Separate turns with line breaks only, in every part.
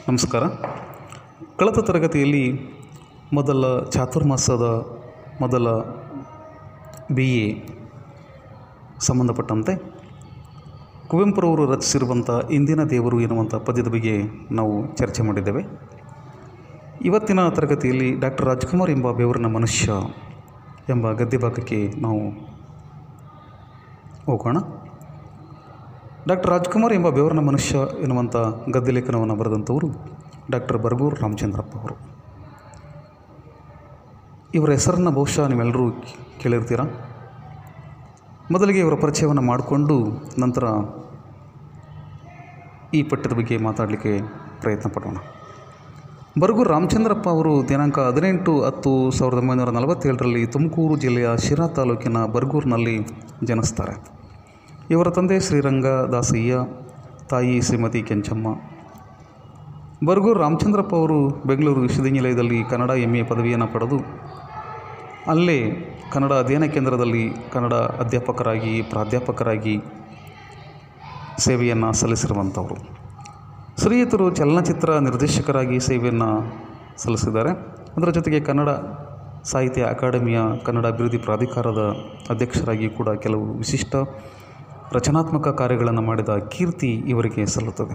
ನಮಸ್ಕಾರ. ಕಳೆದ ತರಗತಿಯಲ್ಲಿ ಮೊದಲ ಚಾತುರ್ಮಾಸದ ಮೊದಲ BA ಸಂಬಂಧಪಟ್ಟಂತೆ ಕುವೆಂಪುರವರು ರಚಿಸಿರುವಂಥ ಇಂದಿನ ದೇವರು ಎನ್ನುವಂಥ ಪದ್ಯದ ಬಗ್ಗೆ ನಾವು ಚರ್ಚೆ ಮಾಡಿದ್ದೇವೆ. ಇವತ್ತಿನ ತರಗತಿಯಲ್ಲಿ ಡಾಕ್ಟರ್ ರಾಜ್ಕುಮಾರ್ ಎಂಬ ಬೆವರಿನ ಮನುಷ್ಯ ಎಂಬ ಗದ್ಯ ಭಾಗಕ್ಕೆ ನಾವು ಹೋಗೋಣ. ಡಾಕ್ಟರ್ ರಾಜ್ಕುಮಾರ್ ಎಂಬ ಬೆವರಿನ ಮನುಷ್ಯ ಎನ್ನುವಂಥ ಗದ್ಯ ಲೇಖನವನ್ನು ಬರೆದಂಥವರು ಡಾಕ್ಟರ್ ಬರಗೂರು ರಾಮಚಂದ್ರಪ್ಪ ಅವರು. ಇವರ ಹೆಸರನ್ನು ಬಹುಶಃ ನೀವೆಲ್ಲರೂ ಕೇಳಿರ್ತೀರ. ಮೊದಲಿಗೆ ಇವರ ಪರಿಚಯವನ್ನು ಮಾಡಿಕೊಂಡು ನಂತರ ಈ ಪಠ್ಯದ ಬಗ್ಗೆ ಮಾತಾಡಲಿಕ್ಕೆ ಪ್ರಯತ್ನ ಪಡೋಣ. ಬರಗೂರು ರಾಮಚಂದ್ರಪ್ಪ ಅವರು ದಿನಾಂಕ 18/10/1947 ತುಮಕೂರು ಜಿಲ್ಲೆಯ ಶಿರಾ ತಾಲೂಕಿನ ಬರಗೂರಿನಲ್ಲಿ ಜನಿಸ್ತಾರೆ. ಇವರ ತಂದೆ ಶ್ರೀರಂಗ ದಾಸಯ್ಯ, ತಾಯಿ ಶ್ರೀಮತಿ ಕೆಂಚಮ್ಮ. ಬರಗೂರು ರಾಮಚಂದ್ರಪ್ಪ ಅವರು ಬೆಂಗಳೂರು ವಿಶ್ವವಿದ್ಯಾನಿಲಯದಲ್ಲಿ ಕನ್ನಡ MA ಪದವಿಯನ್ನು ಪಡೆದು ಅಲ್ಲೇ ಕನ್ನಡ ಅಧ್ಯಯನ ಕೇಂದ್ರದಲ್ಲಿ ಕನ್ನಡ ಅಧ್ಯಾಪಕರಾಗಿ ಪ್ರಾಧ್ಯಾಪಕರಾಗಿ ಸೇವೆಯನ್ನು ಸಲ್ಲಿಸಿರುವಂಥವರು. ಶ್ರೀಯುತರು ಚಲನಚಿತ್ರ ನಿರ್ದೇಶಕರಾಗಿ ಸೇವೆಯನ್ನು ಸಲ್ಲಿಸಿದ್ದಾರೆ. ಅದರ ಜೊತೆಗೆ ಕನ್ನಡ ಸಾಹಿತ್ಯ ಅಕಾಡೆಮಿಯ ಕನ್ನಡ ಅಭಿವೃದ್ಧಿ ಪ್ರಾಧಿಕಾರದ ಅಧ್ಯಕ್ಷರಾಗಿ ಕೂಡ ಕೆಲವು ವಿಶಿಷ್ಟ ರಚನಾತ್ಮಕ ಕಾರ್ಯಗಳನ್ನು ಮಾಡಿದ ಕೀರ್ತಿ ಇವರಿಗೆ ಸಲ್ಲುತ್ತದೆ.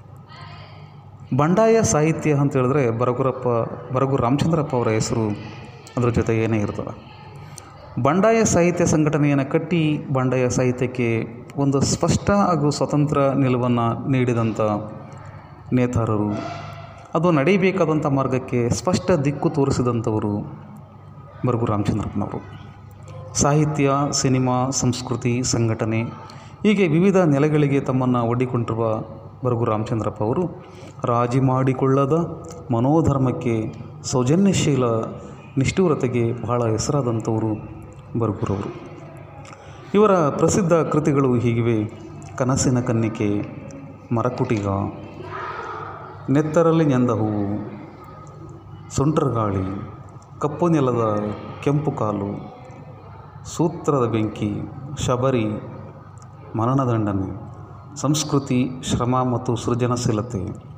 ಬಂಡಾಯ ಸಾಹಿತ್ಯ ಅಂತ ಹೇಳಿದ್ರೆ ಬರಗೂರು ರಾಮಚಂದ್ರಪ್ಪ ಅವರ ಹೆಸರು ಅದರ ಜೊತೆ ಏನೇ ಇರ್ತದೆ. ಬಂಡಾಯ ಸಾಹಿತ್ಯ ಸಂಘಟನೆಯನ್ನು ಕಟ್ಟಿ ಬಂಡಾಯ ಸಾಹಿತ್ಯಕ್ಕೆ ಒಂದು ಸ್ಪಷ್ಟ ಹಾಗೂ ಸ್ವತಂತ್ರ ನಿಲುವನ್ನು ನೀಡಿದಂಥ ನೇತಾರರು, ಅದು ನಡೆಯಬೇಕಾದಂಥ ಮಾರ್ಗಕ್ಕೆ ಸ್ಪಷ್ಟ ದಿಕ್ಕು ತೋರಿಸಿದಂಥವರು ಬರಗೂರು ರಾಮಚಂದ್ರಪ್ಪನವರು. ಸಾಹಿತ್ಯ, ಸಿನಿಮಾ, ಸಂಸ್ಕೃತಿ, ಸಂಘಟನೆ ಹೀಗೆ ವಿವಿಧ ನೆಲೆಗಳಿಗೆ ತಮ್ಮನ್ನು ಒಡ್ಡಿಕೊಂಡಿರುವ ಬರಗೂರು ರಾಮಚಂದ್ರಪ್ಪ ಅವರು ರಾಜಿ ಮಾಡಿಕೊಳ್ಳದ ಮನೋಧರ್ಮಕ್ಕೆ, ಸೌಜನ್ಯಶೀಲ ನಿಷ್ಠೂರತೆಗೆ ಬಹಳ ಹೆಸರಾದಂಥವರು ಬರಗೂರವರು. ಇವರ ಪ್ರಸಿದ್ಧ ಕೃತಿಗಳು ಹೀಗಿವೆ: ಕನಸಿನ ಕನ್ನಿಕೆ, ಮರಕುಟಿಗ, ನೆತ್ತರಲ್ಲಿ ನೆಂದ ಹೂವು, ಸುಂಟರಗಾಳಿ, ಕಪ್ಪು ನೆಲದ ಕೆಂಪು ಕಾಲು, ಸೂತ್ರದ ಬೆಂಕಿ, ಶಬರಿ, ಮರಣದಂಡನೆ, ಸಂಸ್ಕೃತಿ, ಶ್ರಮ ಮತ್ತು ಸೃಜನಶೀಲತೆ,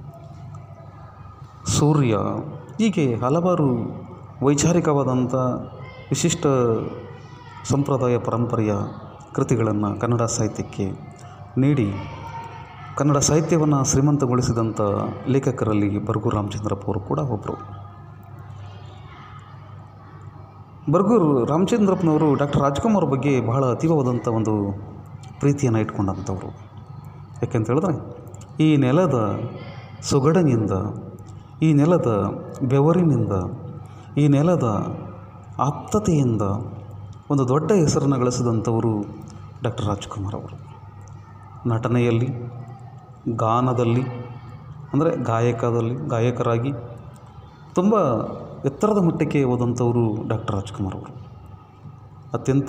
ಸೂರ್ಯ, ಹೀಗೆ ಹಲವಾರು ವೈಚಾರಿಕವಾದಂಥ ವಿಶಿಷ್ಟ ಸಂಪ್ರದಾಯ ಪರಂಪರೆಯ ಕೃತಿಗಳನ್ನು ಕನ್ನಡ ಸಾಹಿತ್ಯಕ್ಕೆ ನೀಡಿ ಕನ್ನಡ ಸಾಹಿತ್ಯವನ್ನು ಶ್ರೀಮಂತಗೊಳಿಸಿದಂಥ ಲೇಖಕರಲ್ಲಿ ಬರಗೂರು ರಾಮಚಂದ್ರಪ್ಪ ಅವರು ಕೂಡ ಒಬ್ಬರು. ಬರಗೂರು ರಾಮಚಂದ್ರಪ್ಪನವರು ಡಾಕ್ಟರ್ ರಾಜ್ಕುಮಾರ್ ಬಗ್ಗೆ ಬಹಳ ಅತೀವವಾದಂಥ ಒಂದು ಪ್ರೀತಿಯನ್ನು ಇಟ್ಕೊಂಡಂಥವ್ರು. ಯಾಕೆಂತ ಹೇಳಿದ್ರೆ ಈ ನೆಲದ ಸೊಗಡಿನಿಂದ, ಈ ನೆಲದ ಬೆವರಿನಿಂದ, ಈ ನೆಲದ ಆಪ್ತತೆಯಿಂದ ಒಂದು ದೊಡ್ಡ ಹೆಸರನ್ನು ಗಳಿಸಿದಂಥವರು ಡಾಕ್ಟರ್ ರಾಜ್ಕುಮಾರ್ ಅವರು. ನಟನೆಯಲ್ಲಿ, ಗಾನದಲ್ಲಿ, ಅಂದರೆ ಗಾಯಕರಾಗಿ ತುಂಬ ಎತ್ತರದ ಮಟ್ಟಕ್ಕೆ ಹೋದಂಥವರು ಡಾಕ್ಟರ್ ರಾಜ್ಕುಮಾರ್ ಅವರು. ಅತ್ಯಂತ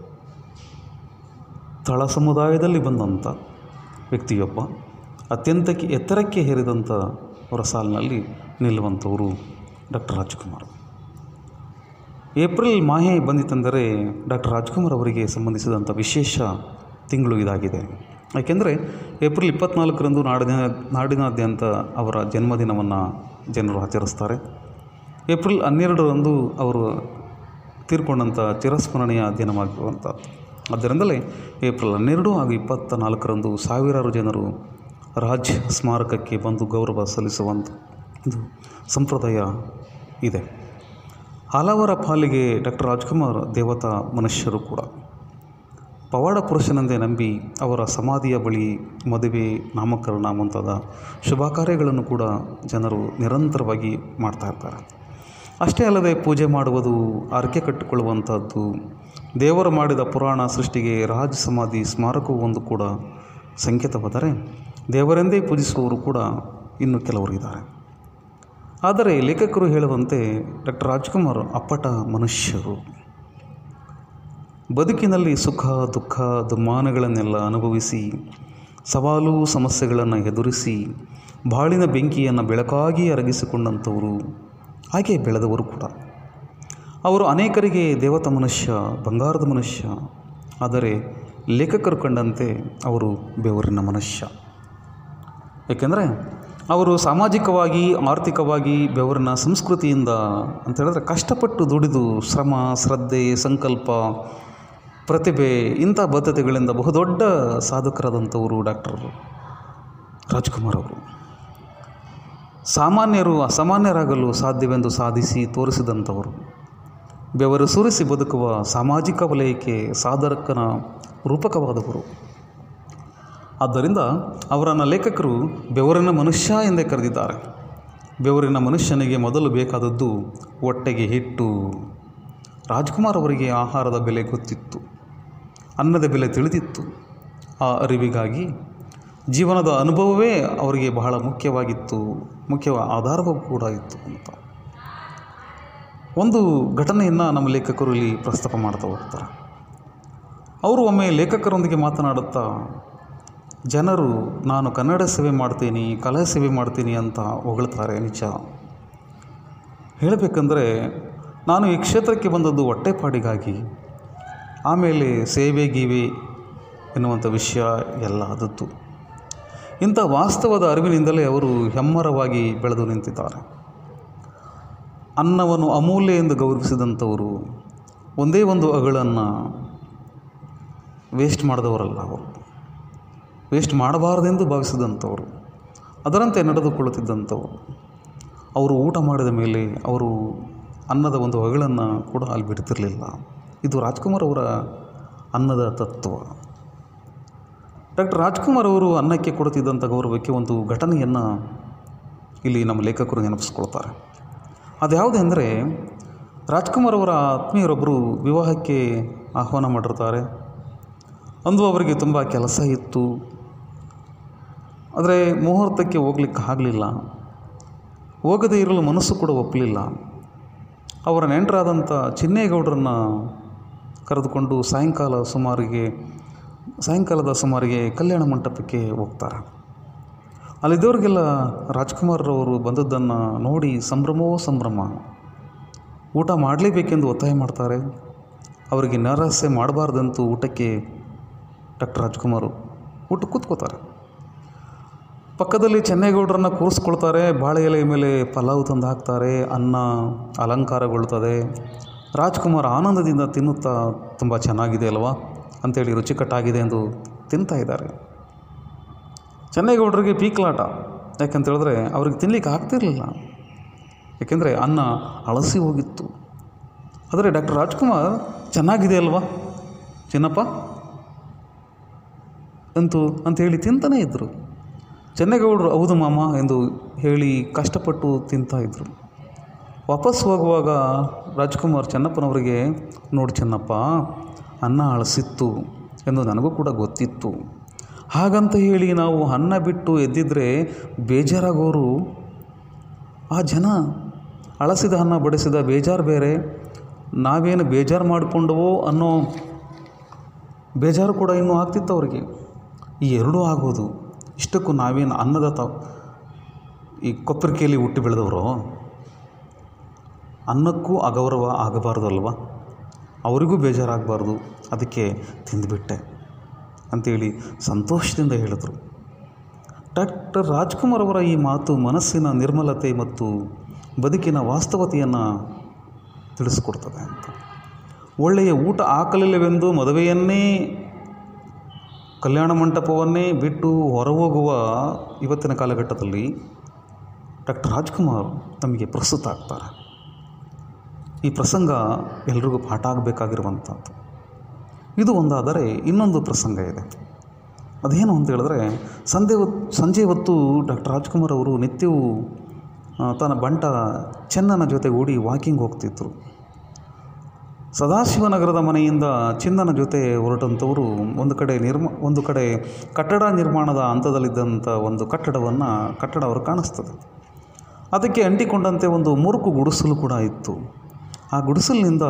ತಳ ಸಮುದಾಯದಲ್ಲಿ ಬಂದಂಥ ವ್ಯಕ್ತಿಯೊಬ್ಬ, ಅತ್ಯಂತ ಎತ್ತರಕ್ಕೆ ಹೇರಿದಂಥ ಅವರ ಸಾಲಿನಲ್ಲಿ ನಿಲ್ಲುವಂಥವರು ಡಾಕ್ಟರ್ ರಾಜ್ಕುಮಾರ್. ಏಪ್ರಿಲ್ ಮಾಹೆ ಬಂದಿತೆಂದರೆ ಡಾಕ್ಟರ್ ರಾಜ್ಕುಮಾರ್ ಅವರಿಗೆ ಸಂಬಂಧಿಸಿದಂಥ ವಿಶೇಷ ತಿಂಗಳು ಇದಾಗಿದೆ. ಯಾಕೆಂದರೆ ಏಪ್ರಿಲ್ 24ರಂದು ನಾಡಿನಾದ್ಯಂತ ಅವರ ಜನ್ಮದಿನವನ್ನು ಜನರು ಆಚರಿಸ್ತಾರೆ. ಏಪ್ರಿಲ್ 12ರಂದು ಅವರು ತೀರ್ಕೊಂಡಂಥ ಚಿರಸ್ಮರಣೀಯ ದಿನವಾಗಿರುವಂಥದ್ದು. ಅದರಿಂದಲೇ ಏಪ್ರಿಲ್ 12 ಹಾಗೂ 24ರಂದು ಸಾವಿರಾರು ಜನರು ರಾಜ್ ಸ್ಮಾರಕಕ್ಕೆ ಬಂದು ಗೌರವ ಸಲ್ಲಿಸುವಂಥ ಒಂದು ಸಂಪ್ರದಾಯ ಇದೆ. ಹಲವರ ಪಾಲಿಗೆ ಡಾಕ್ಟರ್ ರಾಜ್ಕುಮಾರ್ ದೇವತಾ ಮನುಷ್ಯರು ಕೂಡ. ಪವಾಡ ಪುರುಷನೆಂದೇ ನಂಬಿ ಅವರ ಸಮಾಧಿಯ ಬಳಿ ಮದುವೆ, ನಾಮಕರಣ ಮುಂತಾದ ಶುಭ ಕಾರ್ಯಗಳನ್ನು ಕೂಡ ಜನರು ನಿರಂತರವಾಗಿ ಮಾಡ್ತಾ ಇರ್ತಾರೆ. ಅಷ್ಟೇ ಅಲ್ಲದೆ ಪೂಜೆ ಮಾಡುವುದು, ಹರಕೆ ಕಟ್ಟಿಕೊಳ್ಳುವಂಥದ್ದು, ದೇವರು ಮಾಡಿದ ಪುರಾಣ ಸೃಷ್ಟಿಗೆ ರಾಜ್ ಸಮಾಧಿ ಸ್ಮಾರಕವು ಒಂದು ಕೂಡ ಸಂಕೇತವಾದರೆ ದೇವರೆಂದೇ ಪೂಜಿಸುವವರು ಕೂಡ ಇನ್ನೂ ಕೆಲವರು ಇದ್ದಾರೆ. ಆದರೆ ಲೇಖಕರು ಹೇಳುವಂತೆ ಡಾಕ್ಟರ್ ರಾಜ್ಕುಮಾರ್ ಅಪ್ಪಟ ಮನುಷ್ಯರು. ಬದುಕಿನಲ್ಲಿ ಸುಖ ದುಃಖ ದುಮ್ಮಾನಗಳನ್ನೆಲ್ಲ ಅನುಭವಿಸಿ, ಸವಾಲು ಸಮಸ್ಯೆಗಳನ್ನು ಎದುರಿಸಿ, ಬಾಳಿನ ಬೆಂಕಿಯನ್ನು ಬೆಳಕಾಗಿ ಅರಗಿಸಿಕೊಂಡಂಥವರು, ಹಾಗೆ ಬೆಳೆದವರು ಕೂಡ. ಅವರು ಅನೇಕರಿಗೆ ದೇವತಾ ಮನುಷ್ಯ, ಬಂಗಾರದ ಮನುಷ್ಯ. ಆದರೆ ಲೇಖಕರು ಕಂಡಂತೆ ಅವರು ಬೆವರಿನ ಮನುಷ್ಯ. ಏಕೆಂದರೆ ಅವರು ಸಾಮಾಜಿಕವಾಗಿ ಆರ್ಥಿಕವಾಗಿ ಬೆವರಿನ ಸಂಸ್ಕೃತಿಯಿಂದ ಅಂತ ಹೇಳಿದ್ರೆ ಕಷ್ಟಪಟ್ಟು ದುಡಿದು ಶ್ರಮ, ಶ್ರದ್ಧೆ, ಸಂಕಲ್ಪ, ಪ್ರತಿಭೆ ಇಂಥ ಬದ್ಧತೆಗಳಿಂದ ಬಹುದೊಡ್ಡ ಸಾಧಕರಾದಂಥವರು ಡಾಕ್ಟರ್ ರಾಜ್ಕುಮಾರ್ ಅವರು. ಸಾಮಾನ್ಯರು ಅಸಾಮಾನ್ಯರಾಗಲು ಸಾಧ್ಯವೆಂದು ಸಾಧಿಸಿ ತೋರಿಸಿದಂಥವರು. ಬೆವರು ಸುರಿಸಿ ಬದುಕುವ ಸಾಮಾಜಿಕ ವಲಯಕ್ಕೆ ಸಾಧಕನ ರೂಪಕವಾದವರು. ಆದ್ದರಿಂದ ಅವರನ್ನು ಲೇಖಕರು ಬೆವರಿನ ಮನುಷ್ಯ ಎಂದೇ ಕರೆದಿದ್ದಾರೆ. ಬೆವರಿನ ಮನುಷ್ಯನಿಗೆ ಮೊದಲು ಬೇಕಾದದ್ದು ಹೊಟ್ಟೆಗೆ ಹಿಟ್ಟು. ರಾಜ್ಕುಮಾರ್ ಅವರಿಗೆ ಆಹಾರದ ಬೆಲೆ ಗೊತ್ತಿತ್ತು, ಅನ್ನದ ಬೆಲೆ ತಿಳಿದಿತ್ತು. ಆ ಅರಿವಿಗಾಗಿ ಜೀವನದ ಅನುಭವವೇ ಅವರಿಗೆ ಬಹಳ ಮುಖ್ಯ ಆಧಾರವೂ ಕೂಡ ಇತ್ತು ಅಂತ ಒಂದು ಘಟನೆಯನ್ನು ನಮ್ಮ ಲೇಖಕರು ಇಲ್ಲಿ ಪ್ರಸ್ತಾಪ ಮಾಡ್ತಾ ಹೋಗ್ತಾರೆ. ಅವರು ಒಮ್ಮೆ ಲೇಖಕರೊಂದಿಗೆ ಮಾತನಾಡುತ್ತಾ, ಜನರು ನಾನು ಕನ್ನಡ ಸೇವೆ ಮಾಡ್ತೀನಿ, ಕಲಾ ಸೇವೆ ಮಾಡ್ತೀನಿ ಅಂತ ಹೊಗಳ್ತಾರೆ. ನಿಜ ಹೇಳಬೇಕಂದ್ರೆ ನಾನು ಈ ಕ್ಷೇತ್ರಕ್ಕೆ ಬಂದದ್ದು ಹೊಟ್ಟೆಪಾಡಿಗಾಗಿ, ಆಮೇಲೆ ಸೇವೆ ಗೀವೆ ಎನ್ನುವಂಥ ವಿಷಯ ಎಲ್ಲ ಆದದ್ದು. ಇಂಥ ವಾಸ್ತವದ ಅರಿವಿನಿಂದಲೇ ಅವರು ಹೆಮ್ಮರವಾಗಿ ಬೆಳೆದು ನಿಂತಿದ್ದಾರೆ. ಅನ್ನವನ್ನು ಅಮೂಲ್ಯ ಎಂದು ಗೌರವಿಸಿದಂಥವರು, ಒಂದೇ ಒಂದು ಅಗಳನ್ನು ವೇಸ್ಟ್ ಮಾಡಿದವರಲ್ಲ. ಅವರು ವೇಸ್ಟ್ ಮಾಡಬಾರದೆಂದು ಭಾವಿಸಿದಂಥವರು, ಅದರಂತೆ ನಡೆದುಕೊಳ್ಳುತ್ತಿದ್ದಂಥವರು. ಅವರು ಊಟ ಮಾಡಿದ ಮೇಲೆ ಅವರು ಅನ್ನದ ಒಂದು ಅಗಳನ್ನು ಕೂಡ ಅಲ್ಲಿ ಬಿಡ್ತಿರಲಿಲ್ಲ. ಇದು ರಾಜ್ಕುಮಾರ್ ಅವರ ಅನ್ನದ ತತ್ವ. ಡಾಕ್ಟರ್ ರಾಜ್ಕುಮಾರ್ ಅವರು ಅನ್ನಕ್ಕೆ ಕೊಡುತ್ತಿದ್ದಂಥ ಗೌರವಕ್ಕೆ ಒಂದು ಘಟನೆಯನ್ನು ಇಲ್ಲಿ ನಮ್ಮ ಲೇಖಕರು ನೆನಪಿಸ್ಕೊಳ್ತಾರೆ. ಅದ್ಯಾವುದೆಂದರೆ, ರಾಜ್ಕುಮಾರ್ ಅವರ ಆತ್ಮೀಯರೊಬ್ಬರು ವಿವಾಹಕ್ಕೆ ಆಹ್ವಾನ ಮಾಡಿರ್ತಾರೆ. ಅಂದು ಅವರಿಗೆ ತುಂಬ ಕೆಲಸ ಇತ್ತು. ಆದರೆ ಮುಹೂರ್ತಕ್ಕೆ ಹೋಗ್ಲಿಕ್ಕೆ ಆಗಲಿಲ್ಲ. ಹೋಗದೇ ಇರಲು ಮನಸ್ಸು ಕೂಡ ಒಪ್ಪಲಿಲ್ಲ. ಅವರ ನೆಂಟರಾದಂಥ ಚಿನ್ನೇಗೌಡರನ್ನು ಕರೆದುಕೊಂಡು ಸಾಯಂಕಾಲದ ಸುಮಾರಿಗೆ ಕಲ್ಯಾಣ ಮಂಟಪಕ್ಕೆ ಹೋಗ್ತಾರೆ. ಅಲ್ಲಿದ್ದವರಿಗೆಲ್ಲ ರಾಜ್ಕುಮಾರ್ರವರು ಬಂದದ್ದನ್ನು ನೋಡಿ ಸಂಭ್ರಮವೋ ಸಂಭ್ರಮ. ಊಟ ಮಾಡಲೇಬೇಕೆಂದು ಒತ್ತಾಯ ಮಾಡ್ತಾರೆ. ಅವರಿಗೆ ನಿರಾಸೆ ಮಾಡಬಾರ್ದಂತೂ ಊಟಕ್ಕೆ ಡಾಕ್ಟರ್ ರಾಜ್ಕುಮಾರ್ ಊಟಕ್ಕೆ ಕೂತ್ಕೋತಾರೆ. ಪಕ್ಕದಲ್ಲಿ ಚೆನ್ನೇಗೌಡರನ್ನು ಕೂರಿಸ್ಕೊಳ್ತಾರೆ. ಬಾಳೆ ಎಲೆಯ ಮೇಲೆ ಪಲಾವ್ ತಂದು ಹಾಕ್ತಾರೆ. ಅನ್ನ ಅಲಂಕಾರಗೊಳ್ಳುತ್ತದೆ. ರಾಜ್ಕುಮಾರ್ ಆನಂದದಿಂದ ತಿನ್ನುತ್ತಾ ತುಂಬ ಚೆನ್ನಾಗಿದೆ ಅಲ್ವಾ ಅಂಥೇಳಿ ರುಚಿಕಟ್ಟಾಗಿದೆ ಎಂದು ತಿಂತಾ ಇದ್ದಾರೆ. ಚೆನ್ನೇಗೌಡರಿಗೆ ಪೀಕ್ಲಾಟ. ಯಾಕಂತೇಳಿದ್ರೆ ಅವ್ರಿಗೆ ತಿನ್ನಲಿಕ್ಕೆ ಆಗ್ತಿರಲಿಲ್ಲ. ಏಕೆಂದರೆ ಅನ್ನ ಅಳಸಿ ಹೋಗಿತ್ತು. ಆದರೆ ಡಾಕ್ಟರ್ ರಾಜ್ಕುಮಾರ್ ಚೆನ್ನಾಗಿದೆ ಅಲ್ವಾ ಚಿನ್ನಪ್ಪ ಅಂಥೇಳಿ ತಿಂತಾನೇ ಇದ್ದರು. ಚೆನ್ನೇಗೌಡರು ಹೌದು ಮಾಮ ಎಂದು ಹೇಳಿ ಕಷ್ಟಪಟ್ಟು ತಿಂತಾಯಿದ್ರು. ವಾಪಸ್ ಹೋಗುವಾಗ ರಾಜ್ಕುಮಾರ್ ಚೆನ್ನಪ್ಪನವರಿಗೆ, ನೋಡಿ ಚೆನ್ನಪ್ಪ, ಅನ್ನ ಅಳಸಿತ್ತು ಎಂದು ನನಗೂ ಕೂಡ ಗೊತ್ತಿತ್ತು. ಹಾಗಂತ ಹೇಳಿ ನಾವು ಅನ್ನ ಬಿಟ್ಟು ಎದ್ದಿದ್ರೆ ಬೇಜಾರಾಗೋರು. ಆ ಜನ ಅಳಸಿದ ಅನ್ನ ಬಡಿಸಿದ ಬೇಜಾರು ಬೇರೆ, ನಾವೇನು ಬೇಜಾರು ಮಾಡಿಕೊಂಡವೋ ಅನ್ನೋ ಬೇಜಾರು ಕೂಡ ಇನ್ನೂ ಆಗ್ತಿತ್ತು ಅವರಿಗೆ. ಈ ಎರಡೂ ಆಗೋದು. ಇಷ್ಟಕ್ಕೂ ನಾವೇನು ಅನ್ನದ ಈ ಕೊಪ್ಪರಿಕೆಯಲ್ಲಿ ಹುಟ್ಟಿ ಬೆಳೆದವರು, ಅನ್ನಕ್ಕೂ ಅಗೌರವ ಆಗಬಾರ್ದು ಅಲ್ವ, ಅವರಿಗೂ ಬೇಜಾರಾಗಬಾರ್ದು, ಅದಕ್ಕೆ ತಿಂದುಬಿಟ್ಟೆ ಅಂಥೇಳಿ ಸಂತೋಷದಿಂದ ಹೇಳಿದರು. ಡಾಕ್ಟರ್ ರಾಜ್ಕುಮಾರ್ ಅವರ ಈ ಮಾತು ಮನಸ್ಸಿನ ನಿರ್ಮಲತೆ ಮತ್ತು ಬದುಕಿನ ವಾಸ್ತವತೆಯನ್ನು ತಿಳಿಸ್ಕೊಡ್ತದೆ ಅಂತ. ಒಳ್ಳೆಯ ಊಟ ಹಾಕಲಿಲ್ಲವೆಂದು ಮದುವೆಯನ್ನೇ, ಕಲ್ಯಾಣ ಮಂಟಪವನ್ನೇ ಬಿಟ್ಟು ಹೊರಹೋಗುವ ಇವತ್ತಿನ ಕಾಲಘಟ್ಟದಲ್ಲಿ ಡಾಕ್ಟರ್ ರಾಜ್ಕುಮಾರ್ ನಮಗೆ ಪ್ರಸ್ತುತ ಆಗ್ತಾರೆ. ಈ ಪ್ರಸಂಗ ಎಲ್ರಿಗೂ ಪಾಠ ಆಗಬೇಕಾಗಿರುವಂಥದ್ದು. ಇದು ಒಂದಾದರೆ ಇನ್ನೊಂದು ಪ್ರಸಂಗ ಇದೆ. ಅದೇನು ಅಂತ ಹೇಳಿದ್ರೆ, ಸಂಜೆ ಹೊತ್ತು ಡಾಕ್ಟರ್ ರಾಜ್ಕುಮಾರ್ ಅವರು ನಿತ್ಯವೂ ತನ್ನ ಬಂಟ ಚೆನ್ನನ ಜೊತೆಗೂಡಿ ವಾಕಿಂಗ್ ಹೋಗ್ತಿದ್ರು. ಸದಾಶಿವನಗರದ ಮನೆಯಿಂದ ಚಿನ್ನನ ಜೊತೆ ಹೊರಟಂಥವರು ಒಂದು ಕಡೆ ಕಟ್ಟಡ ನಿರ್ಮಾಣದ ಹಂತದಲ್ಲಿದ್ದಂಥ ಒಂದು ಕಟ್ಟಡ ಅವರು ಕಾಣಿಸ್ತದೆ. ಅದಕ್ಕೆ ಅಂಟಿಕೊಂಡಂತೆ ಒಂದು ಮುರುಕು ಗುಡಿಸಲು ಕೂಡ ಇತ್ತು. ಆ ಗುಡಿಸಲಿನಿಂದ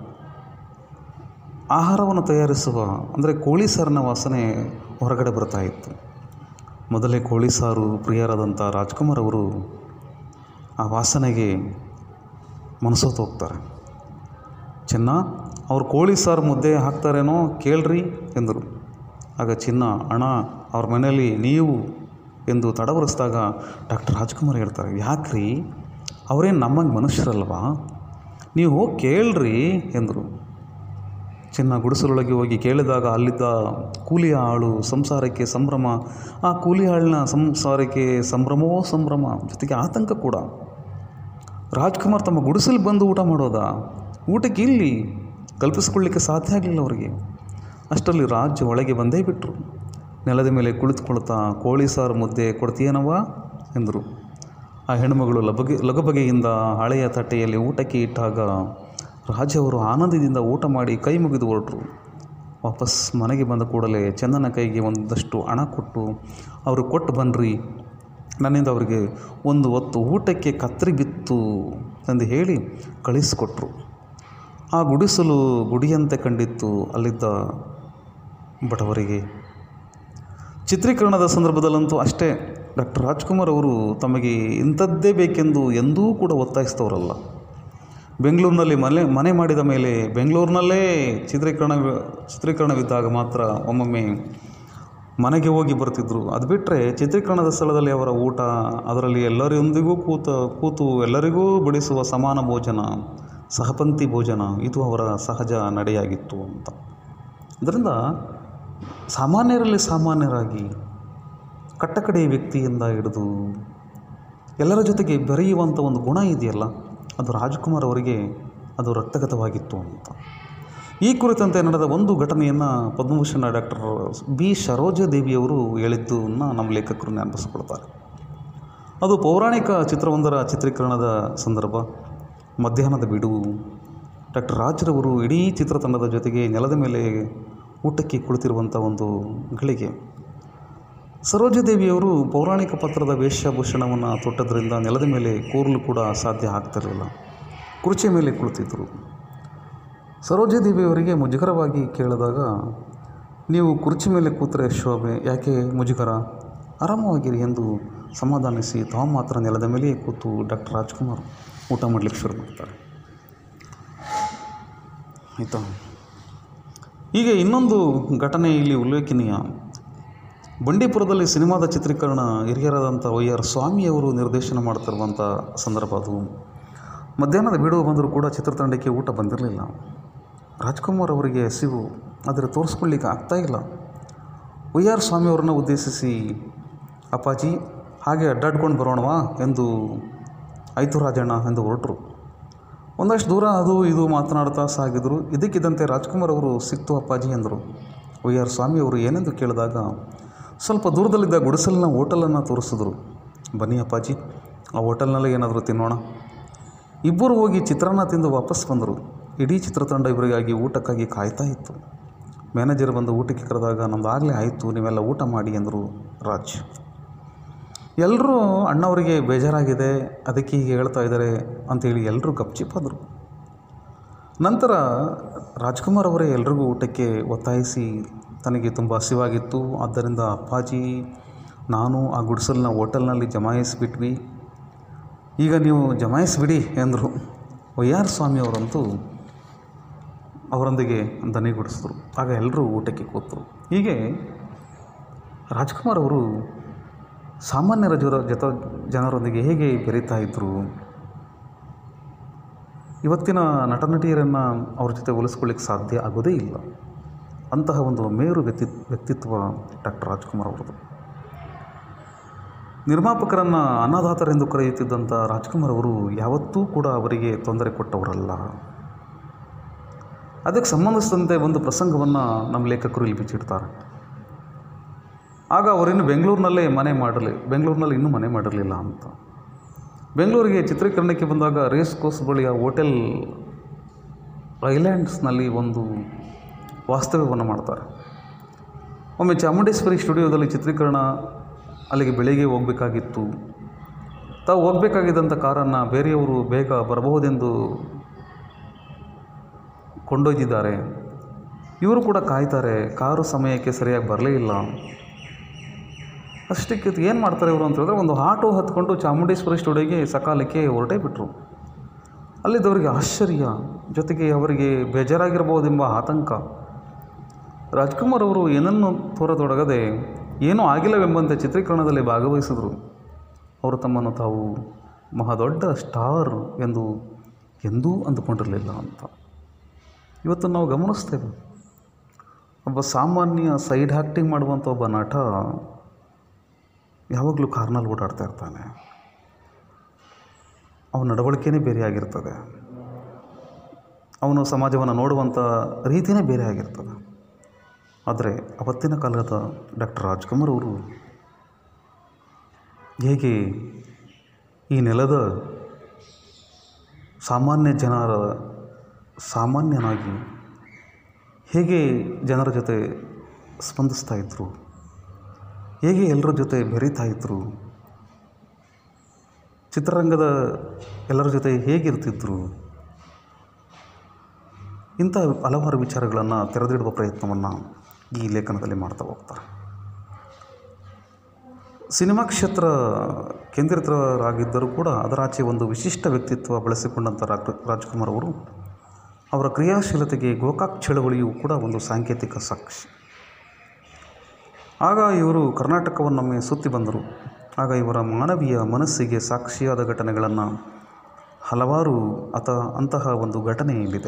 ಆಹಾರವನ್ನು ತಯಾರಿಸುವ ಅಂದರೆ ಕೋಳಿ ಸಾರಿನ ವಾಸನೆ ಹೊರಗಡೆ ಬರ್ತಾ ಇತ್ತು. ಮೊದಲೇ ಕೋಳಿ ಸಾರು ಪ್ರಿಯರಾದಂಥ ರಾಜ್ಕುಮಾರ್ ಅವರು ಆ ವಾಸನೆಗೆ ಮನಸೋತು ಹೋಗ್ತಾರೆ. ಚಿನ್ನ, ಅವ್ರು ಕೋಳಿ ಸಾರು ಮುದ್ದೆ ಹಾಕ್ತಾರೇನೋ ಕೇಳ್ರಿ ಎಂದರು. ಆಗ ಚಿನ್ನ, ಅಣ್ಣ, ಅವ್ರ ಮನೆಯಲ್ಲಿ ನೀವು ಎಂದು ತಡವರಿಸಿದಾಗ ಡಾಕ್ಟರ್ ರಾಜ್ಕುಮಾರ್ ಹೇಳ್ತಾರೆ, ಯಾಕ್ರಿ ಅವರೇನು ನಮ್ಮಂಗೆ ಮನುಷ್ಯರಲ್ವಾ, ನೀವು ಹೋಗಿ ಕೇಳ್ರಿ ಎಂದರು. ಚಿನ್ನ ಗುಡಿಸಲೊಳಗೆ ಹೋಗಿ ಕೇಳಿದಾಗ ಅಲ್ಲಿದ್ದ ಕೂಲಿಯ ಆಳು ಸಂಸಾರಕ್ಕೆ ಸಂಭ್ರಮ, ಆ ಕೂಲಿ ಆಳಿನ ಸಂಸಾರಕ್ಕೆ ಸಂಭ್ರಮವೋ ಸಂಭ್ರಮ, ಜೊತೆಗೆ ಆತಂಕ ಕೂಡ. ರಾಜ್ಕುಮಾರ್ ತಮ್ಮ ಗುಡಿಸಲು ಬಂದು ಊಟ ಮಾಡೋದಾ, ಊಟಕ್ಕೆ ಇಲ್ಲಿ ಕಲ್ಪಿಸ್ಕೊಳ್ಳಿಕ್ಕೆ ಸಾಧ್ಯ ಆಗಲಿಲ್ಲ ಅವರಿಗೆ. ಅಷ್ಟರಲ್ಲಿ ರಾಜ್ ಒಳಗೆ ಬಂದೇ ಬಿಟ್ಟರು. ನೆಲದ ಮೇಲೆ ಕುಳಿತುಕೊಳ್ತಾ, ಕೋಳಿ ಸಾರು ಮುದ್ದೆ ಕೊಡ್ತೀಯನವ ಎಂದರು. ಆ ಹೆಣ್ಣುಮಗಳು ಲಗಬಗೆಯಿಂದ ಹಳೆಯ ತಟ್ಟೆಯಲ್ಲಿ ಊಟಕ್ಕೆ ಇಟ್ಟಾಗ ರಾಜ ಅವರು ಆನಂದದಿಂದ ಊಟ ಮಾಡಿ ಕೈ ಮುಗಿದು ಹೊರಟರು. ವಾಪಸ್ ಮನೆಗೆ ಬಂದ ಕೂಡಲೇ ಚಂದನ ಕೈಗೆ ಒಂದಷ್ಟು ಹಣ ಕೊಟ್ಟು, ಅವರು ಕೊಟ್ಟು ಬನ್ನಿರಿ, ನನ್ನಿಂದ ಅವರಿಗೆ ಒಂದು ಹೊತ್ತು ಊಟಕ್ಕೆ ಕತ್ತರಿ ಬಿತ್ತು ಎಂದು ಹೇಳಿ ಕಳಿಸಿಕೊಟ್ರು. ಆ ಗುಡಿಸಲು ಗುಡಿಯಂತೆ ಕಂಡಿತ್ತು ಅಲ್ಲಿದ್ದ ಬಡವರಿಗೆ. ಚಿತ್ರೀಕರಣದ ಸಂದರ್ಭದಲ್ಲಂತೂ ಅಷ್ಟೇ. ಡಾಕ್ಟರ್ ರಾಜ್ಕುಮಾರ್ ಅವರು ತಮಗೆ ಇಂಥದ್ದೇ ಬೇಕೆಂದು ಎಂದೂ ಕೂಡ ಒತ್ತಾಯಿಸಿದವರಲ್ಲ. ಬೆಂಗಳೂರಿನಲ್ಲಿ ಮನೆ ಮಾಡಿದ ಮೇಲೆ ಬೆಂಗಳೂರಿನಲ್ಲೇ ಚಿತ್ರೀಕರಣವಿದ್ದಾಗ ಮಾತ್ರ ಒಮ್ಮೊಮ್ಮೆ ಮನೆಗೆ ಹೋಗಿ ಬರ್ತಿದ್ದರು. ಅದು ಬಿಟ್ಟರೆ ಚಿತ್ರೀಕರಣದ ಸ್ಥಳದಲ್ಲಿ ಅವರ ಊಟ, ಅದರಲ್ಲಿ ಎಲ್ಲರೊಂದಿಗೂ ಕೂತು ಎಲ್ಲರಿಗೂ ಬಡಿಸುವ ಸಮಾನ ಭೋಜನ, ಸಹಪಂಕ್ತಿ ಭೋಜನ, ಇದು ಅವರ ಸಹಜ ನಡೆಯಾಗಿತ್ತು ಅಂತ. ಇದರಿಂದ ಸಾಮಾನ್ಯರಲ್ಲಿ ಸಾಮಾನ್ಯರಾಗಿ ಕಟ್ಟಕಡೆಯ ವ್ಯಕ್ತಿಯಿಂದ ಹಿಡಿದು ಎಲ್ಲರ ಜೊತೆಗೆ ಬೆರೆಯುವಂಥ ಒಂದು ಗುಣ ಇದೆಯಲ್ಲ, ಅದು ರಾಜ್ಕುಮಾರ್ ಅವರಿಗೆ ಅದು ರಕ್ತಗತವಾಗಿತ್ತು ಅಂತ. ಈ ಕುರಿತಂತೆ ನಡೆದ ಒಂದು ಘಟನೆಯನ್ನು ಪದ್ಮಭೂಷಣ ಡಾಕ್ಟರ್ ಬಿ ಸರೋಜಾದೇವಿಯವರು ಹೇಳಿದ್ದನ್ನು ನಮ್ಮ ಲೇಖಕರು ನೆನಪಿಸ್ಕೊಳ್ತಾರೆ. ಅದು ಪೌರಾಣಿಕ ಚಿತ್ರವೊಂದರ ಚಿತ್ರೀಕರಣದ ಸಂದರ್ಭ. ಮಧ್ಯಾಹ್ನದ ಬಿಡುವು. ಡಾಕ್ಟರ್ ರಾಜ್ರವರು ಇಡೀ ಚಿತ್ರತಂಡದ ಜೊತೆಗೆ ನೆಲದ ಮೇಲೆ ಊಟಕ್ಕೆ ಕುಳಿತಿರುವಂಥ ಒಂದು ಗಳಿಗೆ. ಸರೋಜಾದೇವಿಯವರು ಪೌರಾಣಿಕ ಪಾತ್ರದ ವೇಷಭೂಷಣವನ್ನು ತೊಟ್ಟದ್ರಿಂದ ನೆಲದ ಮೇಲೆ ಕೂರಲು ಕೂಡ ಸಾಧ್ಯ ಆಗ್ತಿರಲಿಲ್ಲ. ಕುರ್ಚಿಯ ಮೇಲೆ ಕುಳಿತಿದ್ದರು. ಸರೋಜಾದೇವಿಯವರಿಗೆ ಮುಜುಗರವಾಗಿ ಕೇಳಿದಾಗ, ನೀವು ಕುರ್ಚಿ ಮೇಲೆ ಕೂತರೆ ಶೋಭೆ, ಯಾಕೆ ಮುಜುಗರ, ಆರಾಮವಾಗಿರಿ ಎಂದು ಸಮಾಧಾನಿಸಿ ತಾವು ಮಾತ್ರ ನೆಲದ ಮೇಲೆಯೇ ಕೂತು ಡಾಕ್ಟರ್ ರಾಜ್ಕುಮಾರ್ ಊಟ ಮಾಡಲಿಕ್ಕೆ ಶುರು ಮಾಡ್ತಾರೆ. ಆಯಿತಾ. ಹೀಗೆ ಇನ್ನೊಂದು ಘಟನೆ ಇಲ್ಲಿ ಉಲ್ಲೇಖನೀಯ. ಬಂಡೀಪುರದಲ್ಲಿ ಸಿನಿಮಾದ ಚಿತ್ರೀಕರಣ ಹಿರಿಯರಾದಂಥ ವೈ.ಆರ್. ಸ್ವಾಮಿಯವರು ನಿರ್ದೇಶನ ಮಾಡ್ತಿರುವಂಥ ಸಂದರ್ಭ ಅದು. ಮಧ್ಯಾಹ್ನದ ಬಿಡುವು ಬಂದರೂ ಕೂಡ ಚಿತ್ರತಂಡಕ್ಕೆ ಊಟ ಬಂದಿರಲಿಲ್ಲ. ರಾಜ್ಕುಮಾರ್ ಅವರಿಗೆ ಹಸಿವು, ಆದರೆ ತೋರಿಸ್ಕೊಳ್ಳಿಕ್ಕೆ ಆಗ್ತಾಯಿಲ್ಲ. ವೈ.ಆರ್. ಸ್ವಾಮಿಯವ್ರನ್ನ ಉದ್ದೇಶಿಸಿ, ಅಪ್ಪಾಜಿ ಹಾಗೆ ಅಡ್ಡಾಡ್ಕೊಂಡು ಬರೋಣವಾ ಎಂದು, ಆಯಿತು ರಾಜಣ್ಣ ಎಂದು ಹೊರಟರು. ಒಂದಷ್ಟು ದೂರ ಅದು ಇದು ಮಾತನಾಡ್ತಾ ಸಾಗಿದರು. ಇದಕ್ಕಿದ್ದಂತೆ ರಾಜ್ಕುಮಾರ್ ಅವರು ಸಿಕ್ತು ಅಪ್ಪಾಜಿ ಎಂದರು. ವೈ.ಆರ್. ಸ್ವಾಮಿಯವರು ಏನೆಂದು ಕೇಳಿದಾಗ, ಸ್ವಲ್ಪ ದೂರದಲ್ಲಿದ್ದ ಗುಡಿಸಲಿನ ಹೋಟೆಲನ್ನು ತೋರಿಸಿದ್ರು. ಬನ್ನಿ ಅಪ್ಪಾಜಿ, ಆ ಹೋಟೆಲ್ನಲ್ಲಿ ಏನಾದರೂ ತಿನ್ನೋಣ. ಇಬ್ಬರು ಹೋಗಿ ಚಿತ್ರಾನ್ನ ತಿಂದು ವಾಪಸ್ ಬಂದರು. ಇಡೀ ಚಿತ್ರತಂಡ ಇವರಿಗಾಗಿ ಊಟಕ್ಕಾಗಿ ಕಾಯ್ತಾ ಇತ್ತು. ಮ್ಯಾನೇಜರ್ ಬಂದು ಊಟಕ್ಕೆ ಕರೆದಾಗ, ನಮ್ಮದಾಗಲೇ ಆಯಿತು, ನೀವೆಲ್ಲ ಊಟ ಮಾಡಿ ಎಂದರು ರಾಜ್. ಎಲ್ಲರೂ ಅಣ್ಣವರಿಗೆ ಬೇಜಾರಾಗಿದೆ, ಅದಕ್ಕೆ ಹೀಗೆ ಹೇಳ್ತಾ ಇದ್ದಾರೆ ಅಂಥೇಳಿ ಎಲ್ಲರೂ ಗಪ್ಚಿಪ್ಪಾದರು. ನಂತರ ರಾಜ್ಕುಮಾರ್ ಅವರೇ ಎಲ್ರಿಗೂ ಊಟಕ್ಕೆ ಒತ್ತಾಯಿಸಿ, ತನಗೆ ತುಂಬ ಹಸಿವಾಗಿತ್ತು, ಆದ್ದರಿಂದ ಅಪ್ಪಾಜಿ ನಾನು ಆ ಗುಡಿಸಲಿನ ಹೋಟೆಲ್ನಲ್ಲಿ ಜಮಾಯಿಸಿಬಿಟ್ವಿ, ಈಗ ನೀವು ಜಮಾಯಿಸಿಬಿಡಿ ಎಂದರು. ವೈ.ಆರ್. ಸ್ವಾಮಿಯವರಂತೂ ಅವರೊಂದಿಗೆ ದನಿಗೂಡಿಸಿದ್ರು. ಆಗ ಎಲ್ಲರೂ ಊಟಕ್ಕೆ ಕೂತರು. ಹೀಗೆ ರಾಜ್ಕುಮಾರ್ ಅವರು ಸಾಮಾನ್ಯರ ಜನರೊಂದಿಗೆ ಹೇಗೆ ಬೆರೀತಾ ಇದ್ದರು. ಇವತ್ತಿನ ನಟನಟಿಯರನ್ನು ಅವ್ರ ಜೊತೆ ಹೋಲಿಸ್ಕೊಳ್ಳಿಕ್ಕೆ ಸಾಧ್ಯ ಆಗೋದೇ ಇಲ್ಲ. ಅಂತಹ ಒಂದು ಮೇರು ವ್ಯಕ್ತಿತ್ವ ಡಾಕ್ಟರ್ ರಾಜ್ಕುಮಾರ್ ಅವರದು. ನಿರ್ಮಾಪಕರನ್ನು ಅನ್ನದಾತರೆಂದು ಕರೆಯುತ್ತಿದ್ದಂಥ ರಾಜ್ಕುಮಾರ್ ಅವರು ಯಾವತ್ತೂ ಕೂಡ ಅವರಿಗೆ ತೊಂದರೆ ಕೊಟ್ಟವರಲ್ಲ. ಅದಕ್ಕೆ ಸಂಬಂಧಿಸಿದಂತೆ ಒಂದು ಪ್ರಸಂಗವನ್ನು ನಮ್ಮ ಲೇಖಕರು ಇಲ್ಲಿ ಬಿಚ್ಚಿಡ್ತಾರೆ. ಆಗ ಅವರಿನ್ನು ಬೆಂಗಳೂರಿನಲ್ಲೇ ಬೆಂಗಳೂರಿನಲ್ಲಿ ಇನ್ನೂ ಮನೆ ಮಾಡಿರಲಿಲ್ಲ ಅಂತ. ಬೆಂಗಳೂರಿಗೆ ಚಿತ್ರೀಕರಣಕ್ಕೆ ಬಂದಾಗ ರೇಸ್ ಕೋರ್ಸ್ ಬಳಿಯ ಹೋಟೆಲ್ ಐಲ್ಯಾಂಡ್ಸ್ನಲ್ಲಿ ಒಂದು ವಾಸ್ತವ್ಯವನ್ನು ಮಾಡ್ತಾರೆ. ಒಮ್ಮೆ ಚಾಮುಂಡೇಶ್ವರಿ ಸ್ಟುಡಿಯೋದಲ್ಲಿ ಚಿತ್ರೀಕರಣ, ಅಲ್ಲಿಗೆ ಬೆಳಿಗ್ಗೆ ಹೋಗಬೇಕಾಗಿತ್ತು. ತಾವು ಹೋಗಬೇಕಾಗಿದ್ದಂಥ ಕಾರನ್ನು ಬೇರೆಯವರು ಬೇಗ ಬರಬಹುದೆಂದು ಕೊಂಡೊಯ್ದಿದ್ದಾರೆ. ಇವರು ಕೂಡ ಕಾಯ್ತಾರೆ. ಕಾರು ಸಮಯಕ್ಕೆ ಸರಿಯಾಗಿ ಬರಲೇ ಇಲ್ಲ. ಅಷ್ಟಕ್ಕೆ ಏನು ಮಾಡ್ತಾರೆ ಇವರು ಅಂತ ಹೇಳಿದ್ರೆ, ಒಂದು ಆಟೋ ಹತ್ಕೊಂಡು ಚಾಮುಂಡೇಶ್ವರಿ ಸ್ಟುಡಿಯೋಗೆ ಸಕಾಲಕ್ಕೆ ಹೊರಟೇ ಬಿಟ್ಟರು. ಅಲ್ಲಿದ್ದವರಿಗೆ ಆಶ್ಚರ್ಯ, ಜೊತೆಗೆ ಅವರಿಗೆ ಬೇಜಾರಾಗಿರ್ಬೋದೆಂಬ ಆತಂಕ. ರಾಜ್ಕುಮಾರ್ ಅವರು ಏನನ್ನು ತೋರತೊಡಗದೆ ಏನೂ ಆಗಿಲ್ಲವೆಂಬಂತೆ ಚಿತ್ರೀಕರಣದಲ್ಲಿ ಭಾಗವಹಿಸಿದರು. ಅವರು ತಮ್ಮನ್ನು ತಾವು ಮಹಾದೊಡ್ಡ ಸ್ಟಾರ್ ಎಂದು ಎಂದೂ ಅಂದುಕೊಂಡಿರಲಿಲ್ಲ ಅಂತ. ಇವತ್ತು ನಾವು ಗಮನಿಸ್ತೇವೆ, ಒಬ್ಬ ಸಾಮಾನ್ಯ ಸೈಡ್ ಆ್ಯಕ್ಟಿಂಗ್ ಮಾಡುವಂಥ ಒಬ್ಬ ನಟ ಯಾವಾಗಲೂ ಕಾರ್ನಲ್ಲಿ ಓಡಾಡ್ತಾ ಇರ್ತಾನೆ. ಅವನ ನಡವಳಿಕೆಯೇ ಬೇರೆಯಾಗಿರ್ತದೆ, ಅವನು ಸಮಾಜವನ್ನು ನೋಡುವಂಥ ರೀತಿಯೇ ಬೇರೆ ಆಗಿರ್ತದೆ. ಆದರೆ ಅವತ್ತಿನ ಕಾಲದ ಡಾಕ್ಟರ್ ರಾಜ್ಕುಮಾರ್ ಅವರು ಹೇಗೆ ಈ ನೆಲದ ಸಾಮಾನ್ಯ ಜನರ ಸಾಮಾನ್ಯನಾಗಿ ಹೇಗೆ ಜನರ ಜೊತೆ ಸ್ಪಂದಿಸ್ತಾ ಇದ್ದರು, ಹೇಗೆ ಎಲ್ಲರ ಜೊತೆ ಬೆರೀತಾ ಇದ್ದರು, ಚಿತ್ರರಂಗದ ಎಲ್ಲರ ಜೊತೆ ಹೇಗಿರ್ತಿದ್ರು, ಇಂಥ ಹಲವಾರು ವಿಚಾರಗಳನ್ನು ತೆರೆದಿಡುವ ಪ್ರಯತ್ನವನ್ನು ಈ ಲೇಖನದಲ್ಲಿ ಮಾಡ್ತಾ ಹೋಗ್ತಾರೆ. ಸಿನಿಮಾ ಕ್ಷೇತ್ರ ಕೇಂದ್ರಿತರಾಗಿದ್ದರೂ ಕೂಡ ಅದರಾಚೆ ಒಂದು ವಿಶಿಷ್ಟ ವ್ಯಕ್ತಿತ್ವ ಬೆಳೆಸಿಕೊಂಡಂಥ ರಾಜ್ಕುಮಾರ್ ಅವರು, ಅವರ ಕ್ರಿಯಾಶೀಲತೆಗೆ ಗೋಕಾಕ್ ಚಳವಳಿಯು ಕೂಡ ಒಂದು ಸಾಂಕೇತಿಕ ಸಾಕ್ಷಿ. ಆಗ ಇವರು ಕರ್ನಾಟಕವನ್ನೊಮ್ಮೆ ಸುತ್ತಿ ಬಂದರು. ಆಗ ಇವರ ಮಾನವೀಯ ಮನಸ್ಸಿಗೆ ಸಾಕ್ಷಿಯಾದ ಘಟನೆಗಳನ್ನು ಹಲವಾರು ಅಂತಹ ಒಂದು ಘಟನೆ ಇಲ್ಲಿದೆ.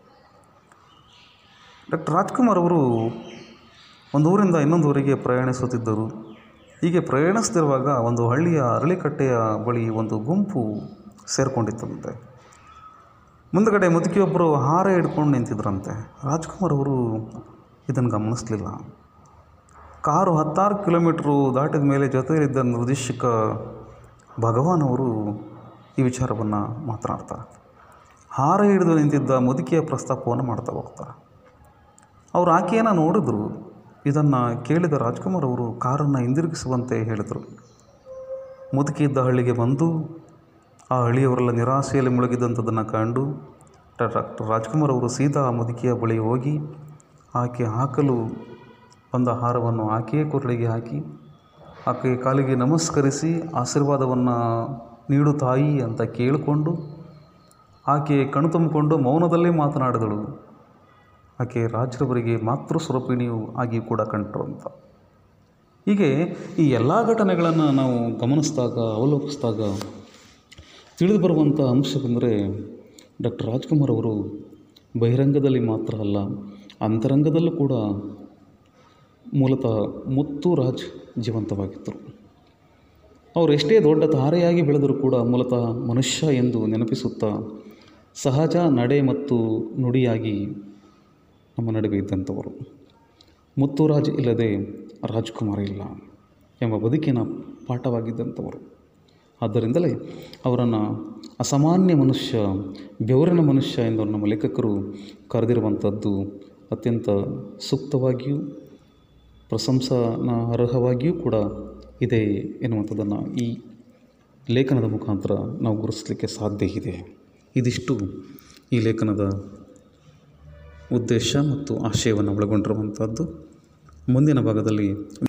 ಡಾಕ್ಟರ್ ರಾಜ್ಕುಮಾರ್ ಅವರು ಒಂದು ಊರಿಂದ ಇನ್ನೊಂದು ಊರಿಗೆ ಪ್ರಯಾಣಿಸುತ್ತಿದ್ದರು. ಹೀಗೆ ಪ್ರಯಾಣಿಸ್ತಿರುವಾಗ ಒಂದು ಹಳ್ಳಿಯ ಅರಳಿಕಟ್ಟೆಯ ಬಳಿ ಒಂದು ಗುಂಪು ಸೇರಿಕೊಂಡಿತ್ತಂತೆ. ಮುಂದುಗಡೆ ಮುದುಕಿಯೊಬ್ಬರು ಹಾರೆ ಹಿಡ್ಕೊಂಡು ನಿಂತಿದ್ರಂತೆ. ರಾಜ್ಕುಮಾರ್ ಅವರು ಇದನ್ನು ಗಮನಿಸಲಿಲ್ಲ. ಕಾರು 16 ಕಿಲೋಮೀಟ್ರು ದಾಟಿದ ಮೇಲೆ ಜೊತೆಯಲ್ಲಿದ್ದ ನಿರ್ದೇಶಕ ಭಗವಾನ್ ಅವರು ಈ ವಿಚಾರವನ್ನು ಮಾತನಾಡ್ತಾರೆ. ಹಾರೆ ಹಿಡಿದು ನಿಂತಿದ್ದ ಮುದುಕಿಯ ಪ್ರಸ್ತಾಪವನ್ನು ಮಾಡ್ತಾ ಹೋಗ್ತಾರೆ. ಅವರು ಆಕೆಯನ್ನು ನೋಡಿದ್ರು. ಇದನ್ನು ಕೇಳಿದ ರಾಜ್ಕುಮಾರ್ ಅವರು ಕಾರನ್ನು ಹಿಂದಿರುಗಿಸುವಂತೆ ಹೇಳಿದರು. ಮುದುಕಿ ಇದ್ದ ಹಳ್ಳಿಗೆ ಬಂದು ಆ ಹಳ್ಳಿಯವರೆಲ್ಲ ನಿರಾಸೆಯಲ್ಲಿ ಮುಳುಗಿದಂಥದ್ದನ್ನು ಕಂಡು ಡಾಕ್ಟರ್ ರಾಜ್ಕುಮಾರ್ ಅವರು ಸೀದಾ ಆ ಮುದುಕಿಯ ಬಳಿ ಹೋಗಿ ಆಕೆ ಹಾಕಲು ಬಂದ ಹಾರವನ್ನು ಆಕೆಯೇ ಕೊರಳಿಗೆ ಹಾಕಿ ಆಕೆಯ ಕಾಲಿಗೆ ನಮಸ್ಕರಿಸಿ ಆಶೀರ್ವಾದವನ್ನು ನೀಡು ತಾಯಿ ಅಂತ ಕೇಳಿಕೊಂಡು ಆಕೆ ಕಣ್ತುಂಬಿಕೊಂಡು ಮೌನದಲ್ಲೇ ಮಾತನಾಡಿದಳು. ಆಕೆ ರಾಜ್ರವರಿಗೆ ಮಾತೃ ಸ್ವರೂಪಿಣಿಯೂ ಆಗಿ ಕೂಡ ಕಂಡರು ಅಂತ. ಹೀಗೆ ಈ ಎಲ್ಲ ಘಟನೆಗಳನ್ನು ನಾವು ಗಮನಿಸಿದಾಗ ಅವಲೋಕಿಸಿದಾಗ ತಿಳಿದು ಬರುವಂಥ ಅಂಶವೆಂದರೆ ಡಾಕ್ಟರ್ ರಾಜ್ಕುಮಾರ್ ಅವರು ಬಹಿರಂಗದಲ್ಲಿ ಮಾತ್ರ ಅಲ್ಲ, ಅಂತರಂಗದಲ್ಲೂ ಕೂಡ ಮೂಲತಃ ಮುತ್ತು ರಾಜ್ ಜೀವಂತವಾಗಿದ್ದರು. ಅವರು ಎಷ್ಟೇ ದೊಡ್ಡ ತಾರೆಯಾಗಿ ಬೆಳೆದರೂ ಕೂಡ ಮೂಲತಃ ಮನುಷ್ಯ ಎಂದು ನೆನಪಿಸುತ್ತಾ ಸಹಜ ನಡೆ ಮತ್ತು ನುಡಿಯಾಗಿ ನಮ್ಮ ನಡುವೆ ಇದ್ದಂಥವರು. ಮುತ್ತುರಾಜ್ ಇಲ್ಲದೆ ರಾಜ್ಕುಮಾರ್ ಇಲ್ಲ ಎಂಬ ಬದುಕಿನ ಪಾಠವಾಗಿದ್ದಂಥವರು. ಆದ್ದರಿಂದಲೇ ಅವರನ್ನು ಅಸಾಮಾನ್ಯ ಮನುಷ್ಯ, ಬೆವರಿನ ಮನುಷ್ಯ ಎಂದು ನಮ್ಮ ಲೇಖಕರು ಕರೆದಿರುವಂಥದ್ದು ಅತ್ಯಂತ ಸೂಕ್ತವಾಗಿಯೂ ಪ್ರಶಂಸನ ಅರ್ಹವಾಗಿಯೂ ಕೂಡ ಇದೆ ಎನ್ನುವಂಥದ್ದನ್ನು ಈ ಲೇಖನದ ಮುಖಾಂತರ ನಾವು ಗುರುತಿಸಲಿಕ್ಕೆ ಸಾಧ್ಯ ಇದೆ. ಇದಿಷ್ಟು ಈ ಲೇಖನದ ಉದ್ದೇಶ ಮತ್ತು ಆಶಯವನ್ನು ಒಳಗೊಂಡಿರುವಂಥದ್ದು. ಮುಂದಿನ ಭಾಗದಲ್ಲಿ